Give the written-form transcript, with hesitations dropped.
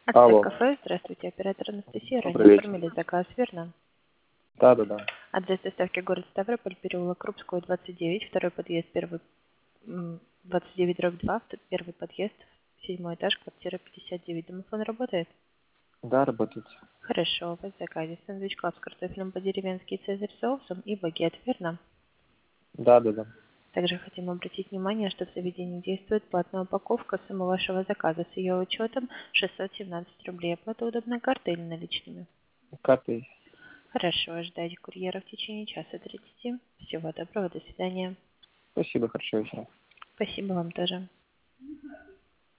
Отель Алло, кафе, здравствуйте, оператор Анастасия, добрый ранее вечер. оформили заказ, верно? Да. Адрес доставки город Ставрополь, переулок Крупского, 29, второй подъезд, 29/2, первый подъезд, 7 этаж, квартира 59. Домофон работает? Да, работает. Хорошо, у вас в заказе сэндвич клаб с картофелем по-деревенски, цезарь соусом и багет, верно? Да. Также хотим обратить внимание, что в заведении действует платная упаковка суммы вашего заказа с ее учетом 617 рублей. Оплата удобной картой или наличными? Картой. Хорошо, ожидайте курьера в течение часа 30. Всего доброго, до свидания. Спасибо, хорошего вечера. Спасибо вам тоже.